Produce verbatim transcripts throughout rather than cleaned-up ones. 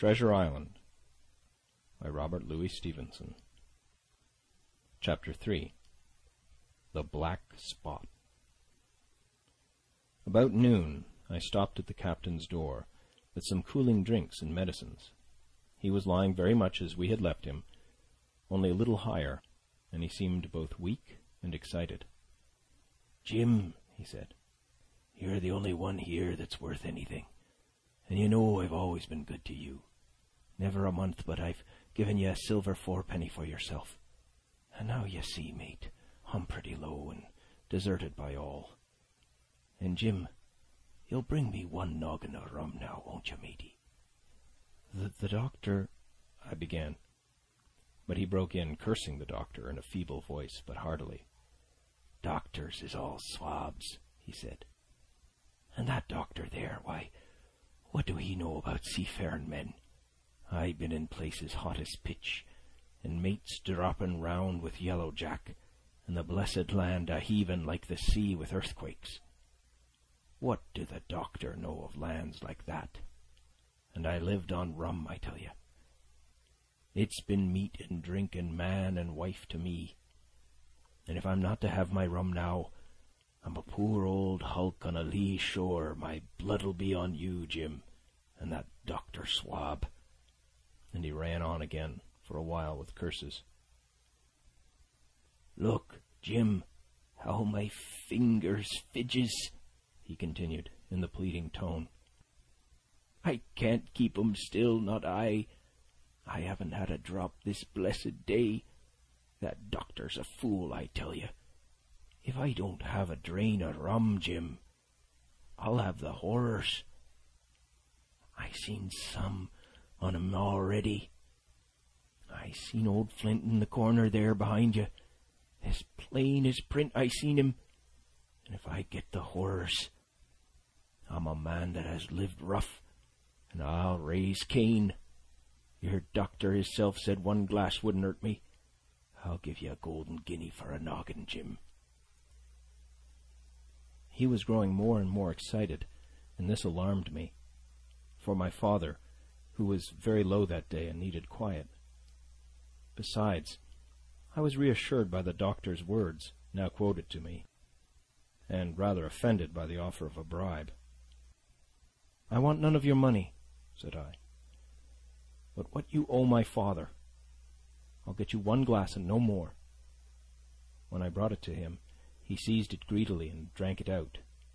Treasure Island by Robert Louis Stevenson. Chapter three. The Black Spot. About noon I stopped at the captain's door with some cooling drinks and medicines. He was lying very much as we had left him, only a little higher, and he seemed both weak and excited. "Jim," he said, "you're the only one here that's worth anything, and you know I've always been good to you. Never a month but I've given you a silver fourpenny for yourself. And now you see, mate, I'm pretty low and deserted by all. And Jim, you'll bring me one noggin of rum now, won't you, matey?" The, the doctor... I began. But he broke in, cursing the doctor in a feeble voice, but heartily. "Doctors is all swabs," he said. "And that doctor there, why, what do he know about seafaring men? I been in places hot as pitch, and mates dropping round with Yellow Jack, and the blessed land a-heaving like the sea with earthquakes. What do the doctor know of lands like that? And I lived on rum, I tell you. It's been meat and drink and man and wife to me. And if I'm not to have my rum now, I'm a poor old hulk on a lee shore. My blood'll be on you, Jim, and that Doctor Swab." And he ran on again for a while with curses. "Look, Jim, how my fingers fidges," he continued in the pleading tone. "I can't keep 'em still, not I. I haven't had a drop this blessed day. That doctor's a fool, I tell you. If I don't have a drain of rum, Jim, I'll have the horrors. I seen some on 'em already. I seen old Flint in the corner there behind you. As plain as print I seen him. And if I get the horrors, I'm a man that has lived rough, and I'll raise Cain. Your doctor hisself said one glass wouldn't hurt me. I'll give you a golden guinea for a noggin, Jim." He was growing more and more excited, and this alarmed me, for my father, who was very low that day and needed quiet. Besides, I was reassured by the doctor's words, now quoted to me, and rather offended by the offer of a bribe. "I want none of your money," said I, "but what you owe my father. I'll get you one glass and no more." When I brought it to him, he seized it greedily and drank it out.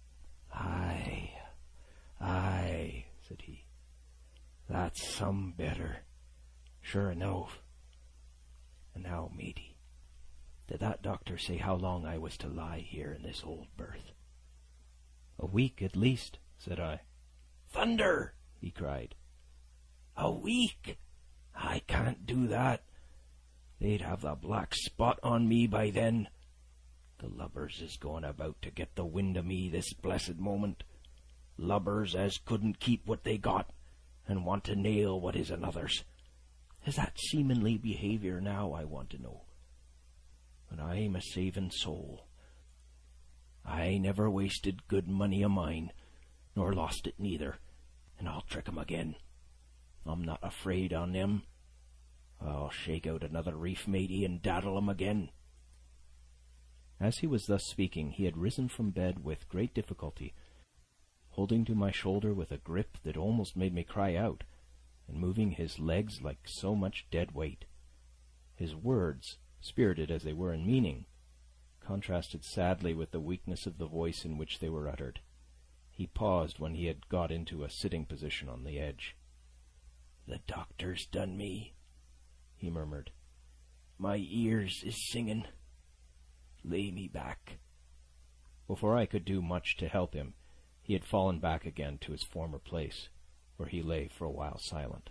"Aye, aye," said he, "that's some better, sure enough. And now, matey, did that doctor say how long I was to lie here in this old berth?" "A week at least," said I. "Thunder!" he cried. "A week? I can't do that. They'd have the black spot on me by then. The lubbers is going about to get the wind of me this blessed moment. Lubbers as couldn't keep what they got, and want to nail what is another's. Is that seamanly behaviour now, I want to know? But I'm a saving soul. I never wasted good money of mine, nor lost it neither, and I'll trick 'em again. I'm not afraid on them. I'll shake out another reef, matey, and daddle 'em again." As he was thus speaking, he had risen from bed with great difficulty, holding to my shoulder with a grip that almost made me cry out, and moving his legs like so much dead weight. His words, spirited as they were in meaning, contrasted sadly with the weakness of the voice in which they were uttered. He paused when he had got into a sitting position on the edge. "The doctor's done me," he murmured. "My ears is singing. Lay me back." Before I could do much to help him, he had fallen back again to his former place, where he lay for a while silent.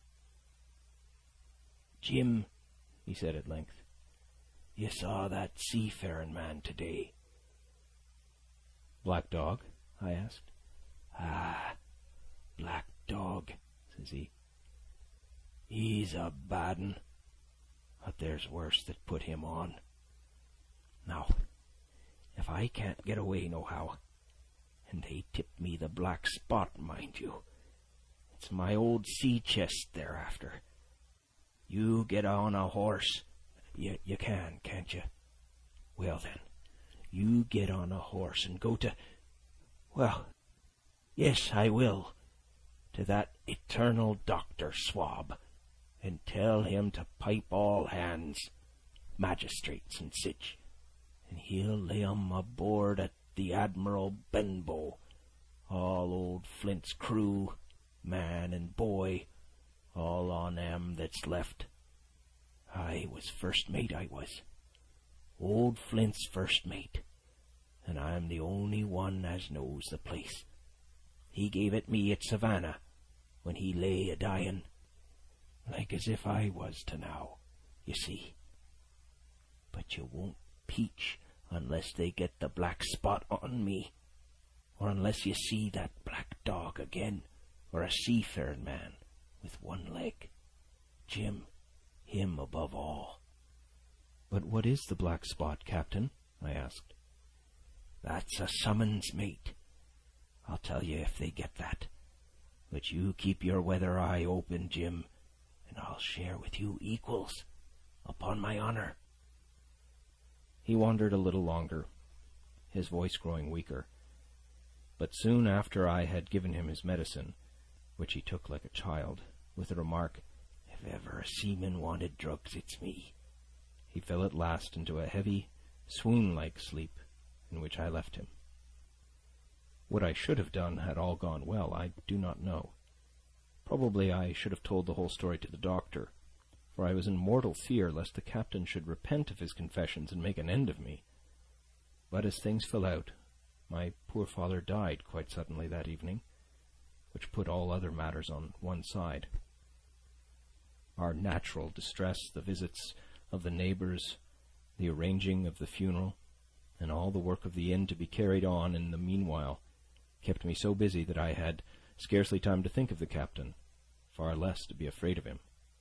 "Jim," he said at length, "you saw that seafaring man today?" "Black Dog?" I asked. "Ah, Black Dog," says he. "He's a bad 'un, but there's worse that put him on. Now, if I can't get away nohow, and they tip me the black spot, mind you, It's my old sea chest they're after. You get on a horse. You, you can, can't you? Well then, you get on a horse and go to... Well, yes, I will. To that eternal Doctor Swab, and tell him to pipe all hands, magistrates and sich, and he'll lay 'em aboard at the Admiral Benbow, all old Flint's crew, man and boy, all on 'em that's left. I was first mate, I was. Old Flint's first mate, and I'm the only one as knows the place. He gave it me at Savannah, when he lay a-dying, like as if I was to now, you see. But you won't peach unless they get the black spot on me, or unless you see that black dog again, or a seafaring man with one leg. Jim, him above all. But what is the black spot, Captain? I asked. That's a summons, mate. I'll tell you if they get that. But you keep your weather eye open, Jim, and I'll share with you equals, upon my honor. He wandered a little longer, his voice growing weaker. But soon after I had given him his medicine, which he took like a child, with the remark, "If ever a seaman wanted drugs, it's me," he fell at last into a heavy, swoon-like sleep, in which I left him. What I should have done had all gone well, I do not know. Probably I should have told the whole story to the doctor, for I was in mortal fear lest the captain should repent of his confessions and make an end of me. But as things fell out, my poor father died quite suddenly that evening, which put all other matters on one side. Our natural distress, the visits of the neighbours, the arranging of the funeral, and all the work of the inn to be carried on in the meanwhile, kept me so busy that I had scarcely time to think of the captain, far less to be afraid of him.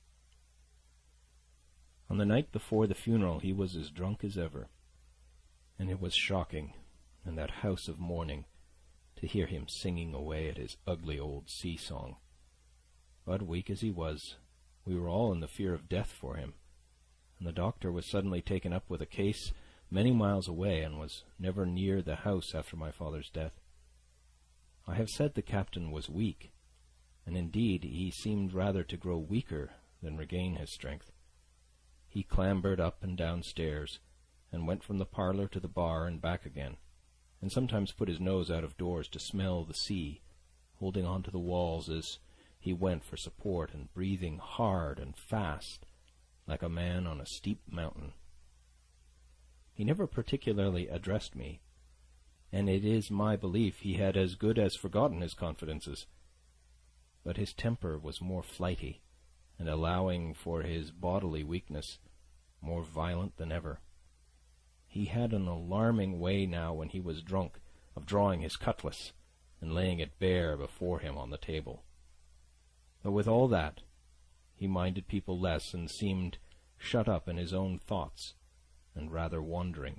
On the night before the funeral he was as drunk as ever, and it was shocking, in that house of mourning, to hear him singing away at his ugly old sea-song. But weak as he was, we were all in the fear of death for him, and the doctor was suddenly taken up with a case many miles away and was never near the house after my father's death. I have said the captain was weak, and indeed he seemed rather to grow weaker than regain his strength. He clambered up and down stairs, and went from the parlour to the bar and back again, and sometimes put his nose out of doors to smell the sea, holding on to the walls as he went for support, and breathing hard and fast, like a man on a steep mountain. He never particularly addressed me, and it is my belief he had as good as forgotten his confidences. But his temper was more flighty, and allowing for his bodily weakness, more violent than ever. He had an alarming way now when he was drunk of drawing his cutlass and laying it bare before him on the table. But with all that, he minded people less and seemed shut up in his own thoughts and rather wandering.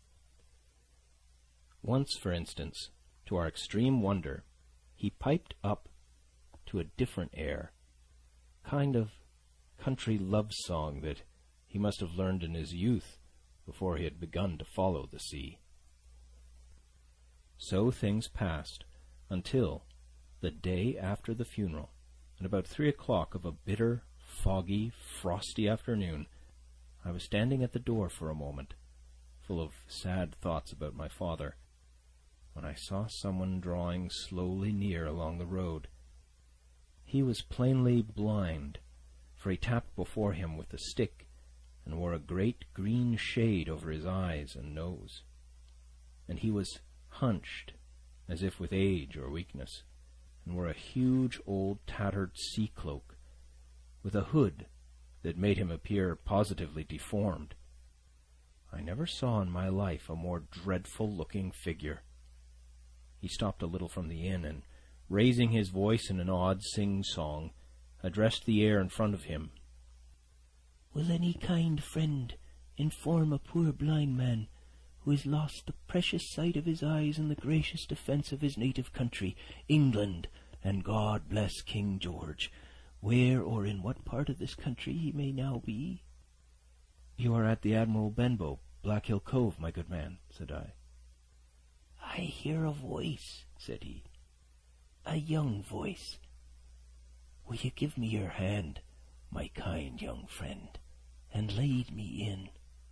Once, for instance, to our extreme wonder, he piped up to a different air, kind of country love song that he must have learned in his youth before he had begun to follow the sea. So things passed until the day after the funeral, at about three o'clock of a bitter, foggy, frosty afternoon, I was standing at the door for a moment, full of sad thoughts about my father, when I saw someone drawing slowly near along the road. He was plainly blind, for he tapped before him with a stick, and wore a great green shade over his eyes and nose. And he was hunched, as if with age or weakness, and wore a huge old tattered sea-cloak, with a hood that made him appear positively deformed. I never saw in my life a more dreadful-looking figure. He stopped a little from the inn, and, raising his voice in an odd sing-song, addressed the air in front of him. "Will any kind friend inform a poor blind man who has lost the precious sight of his eyes in the gracious defence of his native country, England, and God bless King George, where or in what part of this country he may now be." "You are at the Admiral Benbow, Black Hill Cove, my good man," said I. "I hear a voice," said he, "a young voice. Will you give me your hand, my kind young friend, and lead me in?"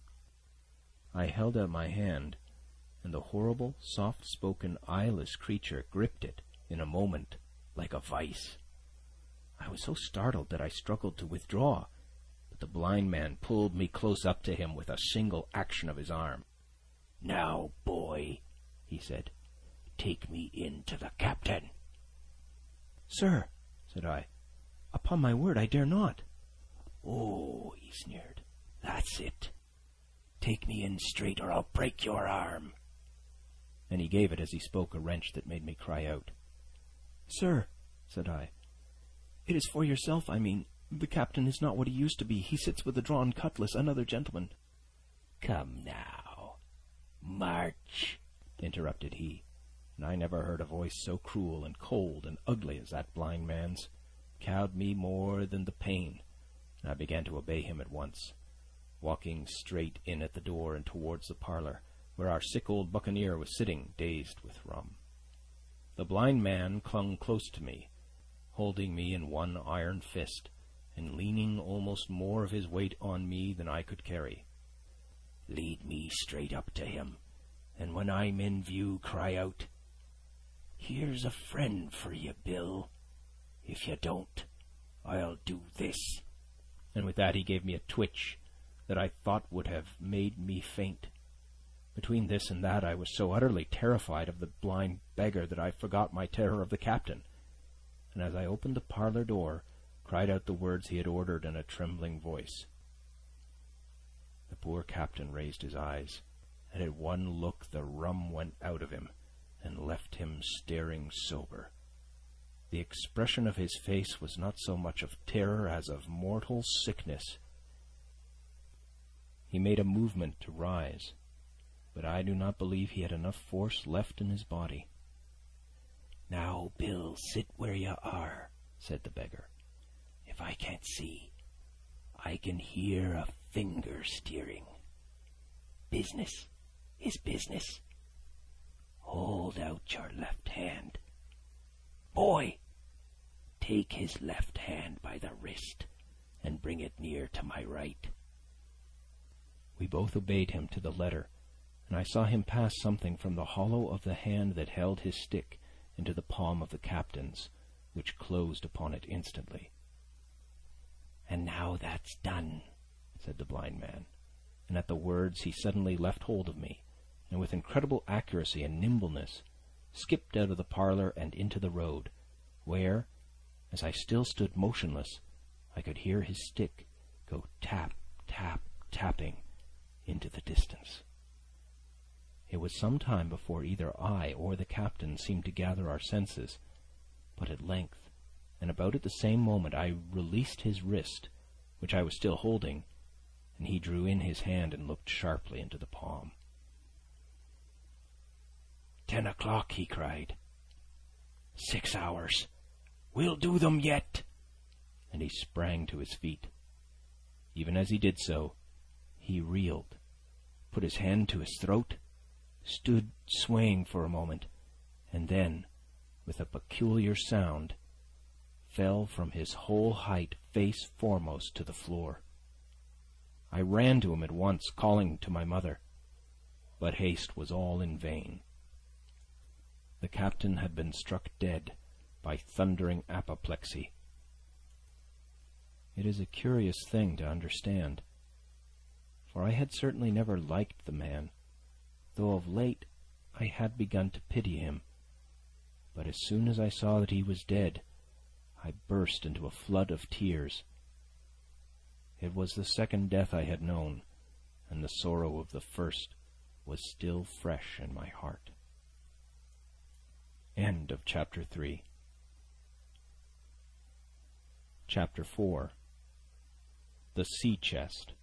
I held out my hand, and the horrible, soft-spoken, eyeless creature gripped it in a moment like a vice. I was so startled that I struggled to withdraw, but the blind man pulled me close up to him with a single action of his arm. "Now, boy," he said, "take me in to the captain." "Sir," said I, "upon my word I dare not." "Oh," he sneered, "that's it. Take me in straight or I'll break your arm." And he gave it as he spoke a wrench that made me cry out. "Sir," said I, "it is for yourself I mean. The captain is not what he used to be. He sits with a drawn cutlass, another gentleman." "Come now, march," interrupted he, and I never heard a voice so cruel and cold and ugly as that blind man's. Cowed me more than the pain, and I began to obey him at once, walking straight in at the door and towards the parlour, where our sick old buccaneer was sitting, dazed with rum. The blind man clung close to me, holding me in one iron fist, and leaning almost more of his weight on me than I could carry. "Lead me straight up to him, and when I'm in view, cry out, 'Here's a friend for you, Bill. If you don't, I'll do this.'" And with that he gave me a twitch that I thought would have made me faint. Between this and that I was so utterly terrified of the blind beggar that I forgot my terror of the captain, and as I opened the parlour door, cried out the words he had ordered in a trembling voice. The poor captain raised his eyes, and at one look the rum went out of him, and left him staring sober. The expression of his face was not so much of terror as of mortal sickness. He made a movement to rise, but I do not believe he had enough force left in his body. "Now, Bill, sit where you are," said the beggar. "If I can't see, I can hear a finger steering. Business is business. Hold out your left hand. Boy, take his left hand by the wrist and bring it near to my right." We both obeyed him to the letter, and I saw him pass something from the hollow of the hand that held his stick into the palm of the captain's, which closed upon it instantly. "And now that's done," said the blind man, and at the words he suddenly left hold of me, and with incredible accuracy and nimbleness skipped out of the parlour and into the road, where, as I still stood motionless, I could hear his stick go tap, tap, tapping into the distance. It was some time before either I or the captain seemed to gather our senses, but at length, and about at the same moment, I released his wrist, which I was still holding, and he drew in his hand and looked sharply into the palm. "Ten o'clock," he cried. "Six hours. We'll do them yet." And he sprang to his feet. Even as he did so, he reeled, put his hand to his throat, stood swaying for a moment, and then, with a peculiar sound, fell from his whole height face foremost to the floor. I ran to him at once, calling to my mother, but haste was all in vain. The captain had been struck dead by thundering apoplexy. It is a curious thing to understand, for I had certainly never liked the man, though of late I had begun to pity him. But as soon as I saw that he was dead, I burst into a flood of tears. It was the second death I had known, and the sorrow of the first was still fresh in my heart. End of chapter three. Chapter four. The Sea Chest.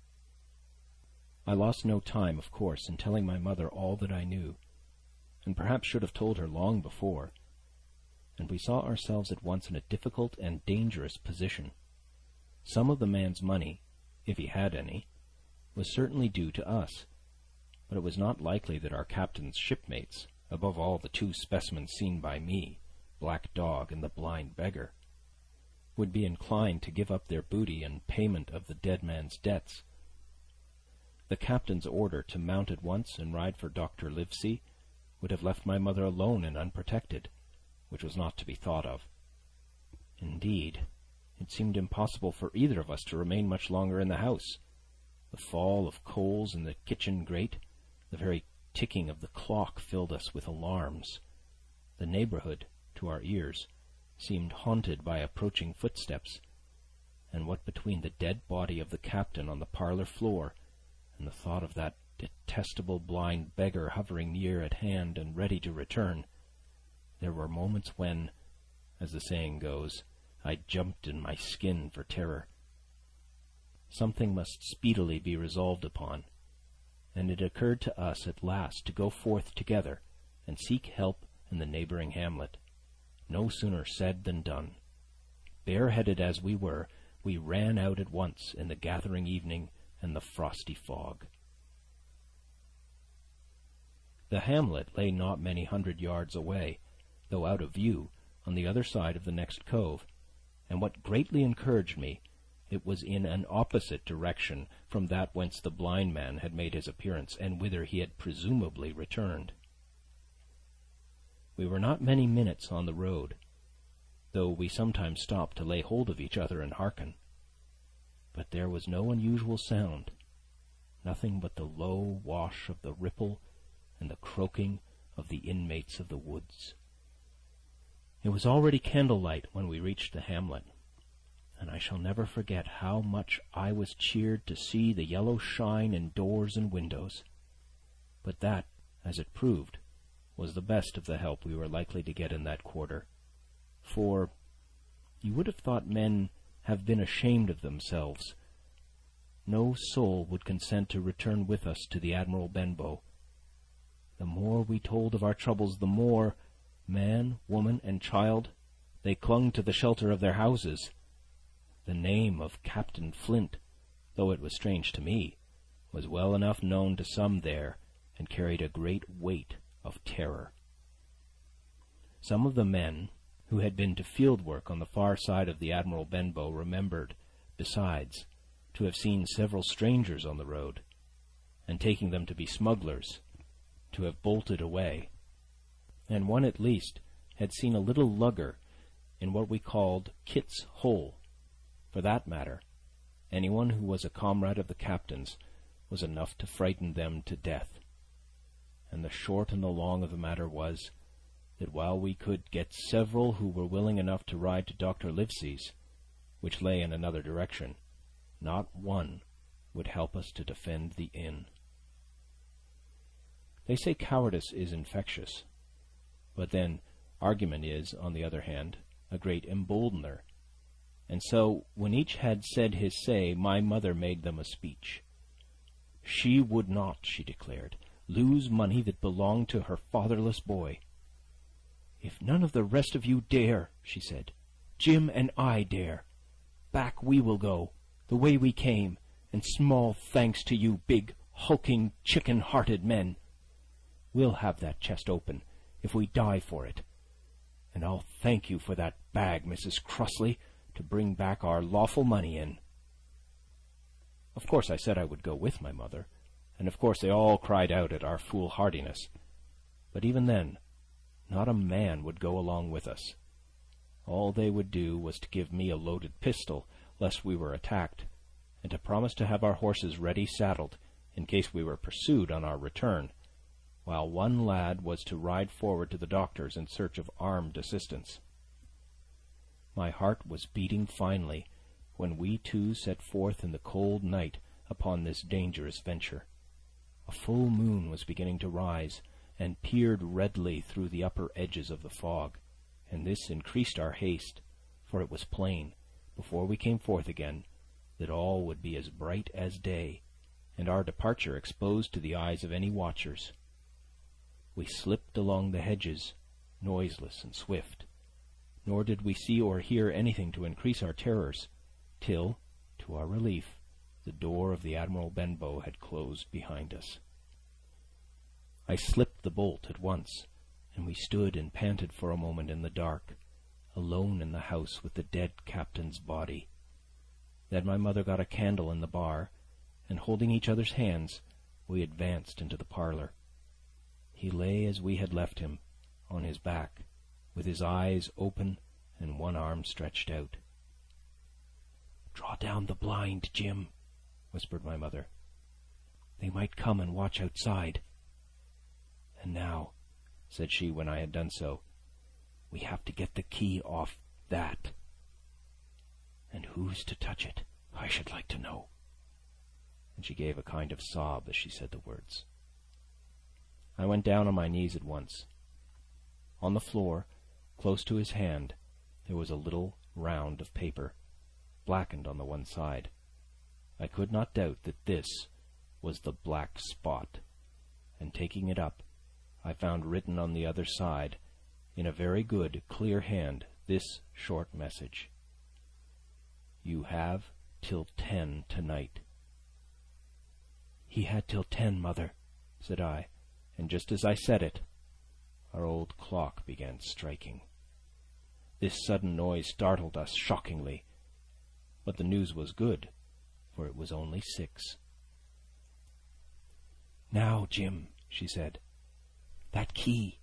I lost no time, of course, in telling my mother all that I knew, and perhaps should have told her long before. and we saw ourselves at once in a difficult and dangerous position. Some of the man's money, if he had any, was certainly due to us, but it was not likely that our captain's shipmates, above all the two specimens seen by me, Black Dog and the blind beggar, would be inclined to give up their booty in payment of the dead man's debts. The captain's order to mount at once and ride for Doctor Livesey would have left my mother alone and unprotected, which was not to be thought of. Indeed, it seemed impossible for either of us to remain much longer in the house. The fall of coals in the kitchen grate, the very ticking of the clock filled us with alarms. The neighbourhood, to our ears, seemed haunted by approaching footsteps, and what between the dead body of the captain on the parlour floor and the thought of that detestable blind beggar hovering near at hand and ready to return, there were moments when, as the saying goes, I jumped in my skin for terror. Something must speedily be resolved upon, and it occurred to us at last to go forth together and seek help in the neighbouring hamlet. No sooner said than done. Bareheaded as we were, we ran out at once in the gathering evening and the frosty fog. The hamlet lay not many hundred yards away, though out of view, on the other side of the next cove, and what greatly encouraged me, it was in an opposite direction from that whence the blind man had made his appearance, and whither he had presumably returned. We were not many minutes on the road, though we sometimes stopped to lay hold of each other and hearken. But there was no unusual sound, nothing but the low wash of the ripple and the croaking of the inmates of the woods. It was already candlelight when we reached the hamlet, and I shall never forget how much I was cheered to see the yellow shine in doors and windows. But that, as it proved, was the best of the help we were likely to get in that quarter, for you would have thought men have been ashamed of themselves. No soul would consent to return with us to the Admiral Benbow. The more we told of our troubles, the more, man, woman, and child, they clung to the shelter of their houses. The name of Captain Flint, though it was strange to me, was well enough known to some there, and carried a great weight of terror. Some of the men who had been to field work on the far side of the Admiral Benbow remembered, besides, to have seen several strangers on the road, and taking them to be smugglers, to have bolted away, and one at least had seen a little lugger in what we called Kit's Hole. For that matter, anyone who was a comrade of the captain's was enough to frighten them to death. And the short and the long of the matter was, that while we could get several who were willing enough to ride to Doctor Livesey's, which lay in another direction, not one would help us to defend the inn. They say cowardice is infectious, but then argument is, on the other hand, a great emboldener. And so, when each had said his say, my mother made them a speech. She would not, she declared, lose money that belonged to her fatherless boy. If none of the rest of you dare, she said, Jim and I dare. Back we will go, the way we came, and small thanks to you big, hulking, chicken-hearted men. We'll have that chest open, if we die for it. And I'll thank you for that bag, Missus Crossley, to bring back our lawful money in. Of course I said I would go with my mother, and of course they all cried out at our foolhardiness. But even then, not a man would go along with us. All they would do was to give me a loaded pistol, lest we were attacked, and to promise to have our horses ready saddled, in case we were pursued on our return, while one lad was to ride forward to the doctor's in search of armed assistance. My heart was beating finely when we two set forth in the cold night upon this dangerous venture. A full moon was beginning to rise, and peered redly through the upper edges of the fog, and this increased our haste, for it was plain, before we came forth again, that all would be as bright as day, and our departure exposed to the eyes of any watchers. We slipped along the hedges, noiseless and swift, nor did we see or hear anything to increase our terrors, till, to our relief, the door of the Admiral Benbow had closed behind us. I slipped the bolt at once, and we stood and panted for a moment in the dark, alone in the house with the dead captain's body. Then my mother got a candle in the bar, and holding each other's hands, we advanced into the parlour. He lay as we had left him, on his back, with his eyes open and one arm stretched out. "Draw down the blind, Jim," whispered my mother. "They might come and watch outside." "And now," said she when I had done so, "we have to get the key off that. And who's to touch it, I should like to know." And she gave a kind of sob as she said the words. I went down on my knees at once. On the floor, close to his hand, there was a little round of paper, blackened on the one side. I could not doubt that this was the black spot, and taking it up, I found written on the other side, in a very good, clear hand, this short message: "You have till ten tonight." "He had till ten, Mother," said I, and just as I said it, our old clock began striking. This sudden noise startled us shockingly, but the news was good, for it was only six. "Now, Jim," she said, "that key."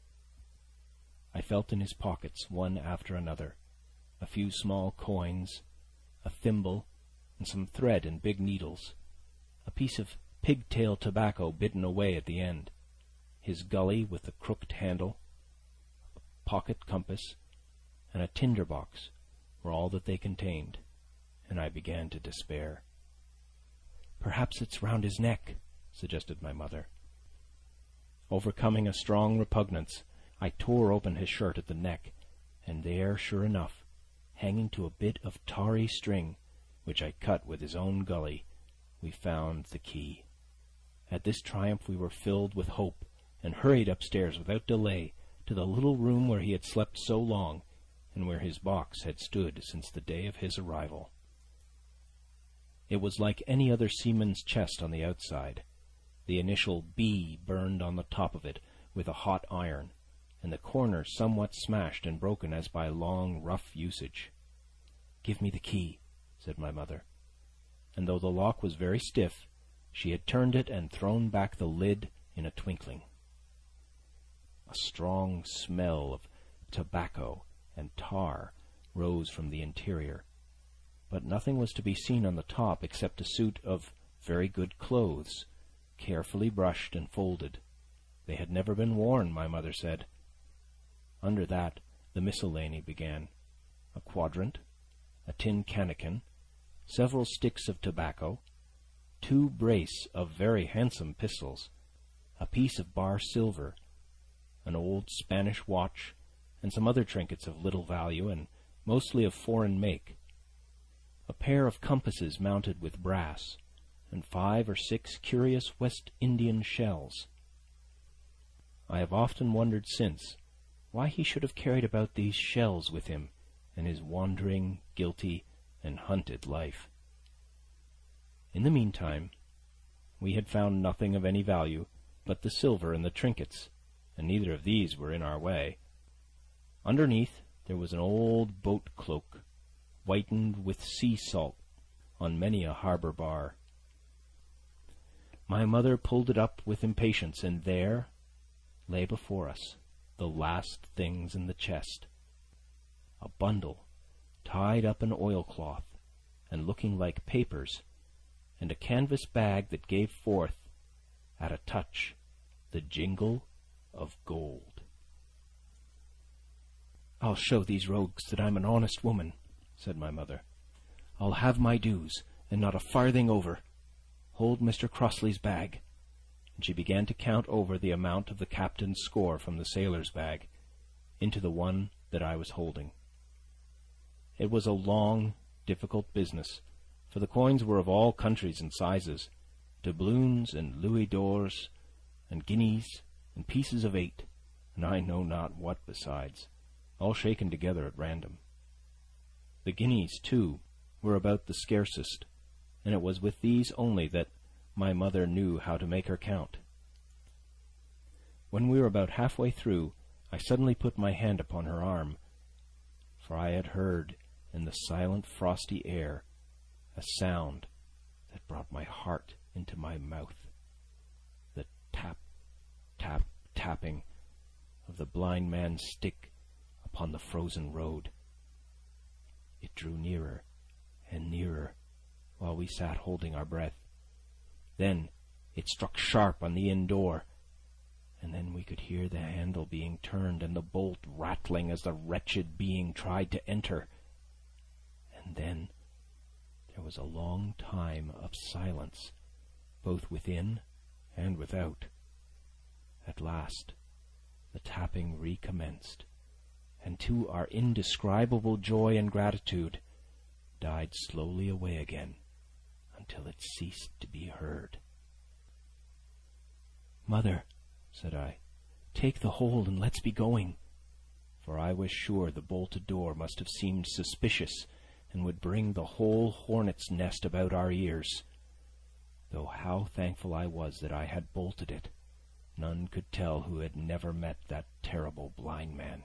I felt in his pockets, one after another, a few small coins, a thimble, and some thread and big needles, a piece of pigtail tobacco bitten away at the end, his gully with the crooked handle, a pocket compass, and a tinder box were all that they contained, and I began to despair. "Perhaps it's round his neck," suggested my mother. Overcoming a strong repugnance, I tore open his shirt at the neck, and there, sure enough, hanging to a bit of tarry string, which I cut with his own gully, we found the key. At this triumph we were filled with hope, and hurried upstairs without delay to the little room where he had slept so long, and where his box had stood since the day of his arrival. It was like any other seaman's chest on the outside. The initial B burned on the top of it with a hot iron, and the corners somewhat smashed and broken as by long, rough usage. "Give me the key," said my mother. And though the lock was very stiff, she had turned it and thrown back the lid in a twinkling. A strong smell of tobacco and tar rose from the interior, but nothing was to be seen on the top except a suit of very good clothes, carefully brushed and folded. They had never been worn, my mother said. Under that the miscellany began: a quadrant, a tin cannikin, several sticks of tobacco, two brace of very handsome pistols, a piece of bar silver, an old Spanish watch, and some other trinkets of little value and mostly of foreign make, a pair of compasses mounted with brass, and five or six curious West Indian shells. I have often wondered since why he should have carried about these shells with him in his wandering, guilty, and hunted life. In the meantime, we had found nothing of any value but the silver and the trinkets, and neither of these were in our way. Underneath there was an old boat cloak, whitened with sea salt on many a harbour bar. My mother pulled it up with impatience, and there lay before us the last things in the chest: a bundle tied up in oilcloth and looking like papers, and a canvas bag that gave forth, at a touch, the jingle of gold. "I'll show these rogues that I'm an honest woman," said my mother. "I'll have my dues, and not a farthing over. Hold Mister Crossley's bag." And she began to count over the amount of the captain's score from the sailor's bag into the one that I was holding. It was a long, difficult business, for the coins were of all countries and sizes, doubloons and louis d'ors, and guineas, and pieces of eight, and I know not what besides, all shaken together at random. The guineas, too, were about the scarcest, and it was with these only that my mother knew how to make her count. When we were about halfway through, I suddenly put my hand upon her arm, for I had heard in the silent frosty air a sound that brought my heart into my mouth, the tap, tap, tapping of the blind man's stick upon the frozen road. It drew nearer and nearer while we sat holding our breath. Then it struck sharp on the inn door, and then we could hear the handle being turned and the bolt rattling as the wretched being tried to enter. And then there was a long time of silence, both within and without. At last the tapping recommenced, and to our indescribable joy and gratitude, died slowly away again until it ceased to be heard. "Mother," said I, "take the hold and let's be going," for I was sure the bolted door must have seemed suspicious and would bring the whole hornet's nest about our ears. Though how thankful I was that I had bolted it, none could tell who had never met that terrible blind man.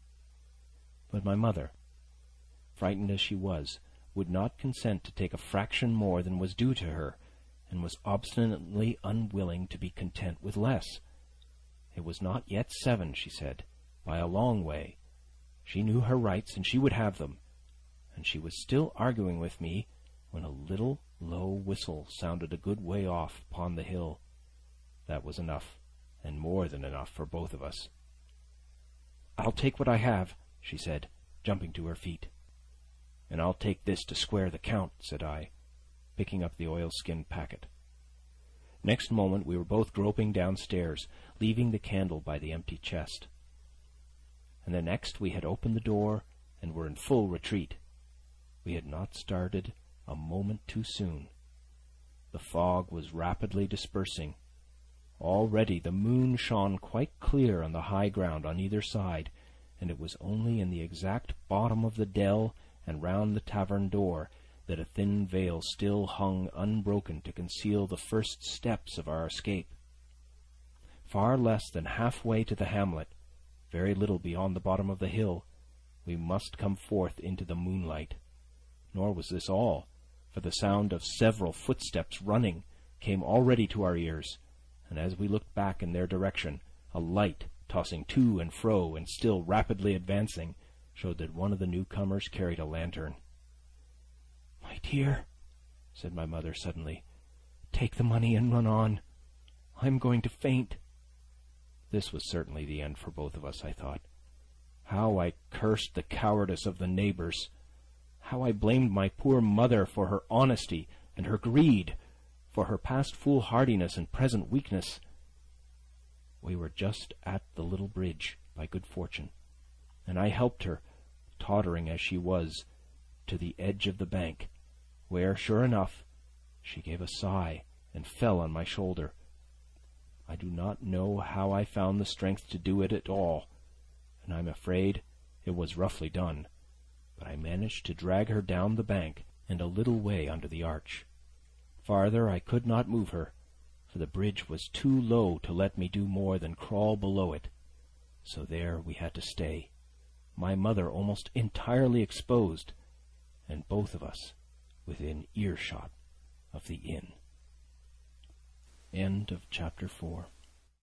But my mother, frightened as she was, would not consent to take a fraction more than was due to her, and was obstinately unwilling to be content with less. It was not yet seven, she said, by a long way. She knew her rights, and she would have them. And she was still arguing with me when a little low whistle sounded a good way off upon the hill. That was enough, and more than enough for both of us. "I'll take what I have," she said, jumping to her feet. "And I'll take this to square the count," said I, picking up the oilskin packet. Next moment we were both groping downstairs, leaving the candle by the empty chest. And the next we had opened the door and were in full retreat. We had not started a moment too soon. The fog was rapidly dispersing. Already the moon shone quite clear on the high ground on either side, and it was only in the exact bottom of the dell and round the tavern door that a thin veil still hung unbroken to conceal the first steps of our escape. Far less than half-way to the hamlet, very little beyond the bottom of the hill, we must come forth into the moonlight. Nor was this all, for the sound of several footsteps running came already to our ears, and as we looked back in their direction, a light, tossing to and fro and still rapidly advancing, showed that one of the newcomers carried a lantern. "My dear," said my mother suddenly, "take the money and run on. I'm going to faint." This was certainly the end for both of us, I thought. How I cursed the cowardice of the neighbors! How I blamed my poor mother for her honesty and her greed, for her past foolhardiness and present weakness. We were just at the little bridge, by good fortune, and I helped her, tottering as she was, to the edge of the bank, where, sure enough, she gave a sigh and fell on my shoulder. I do not know how I found the strength to do it at all, and I'm afraid it was roughly done, but I managed to drag her down the bank and a little way under the arch. Farther I could not move her, for the bridge was too low to let me do more than crawl below it. So there we had to stay, my mother almost entirely exposed, and both of us within earshot of the inn. End of chapter four.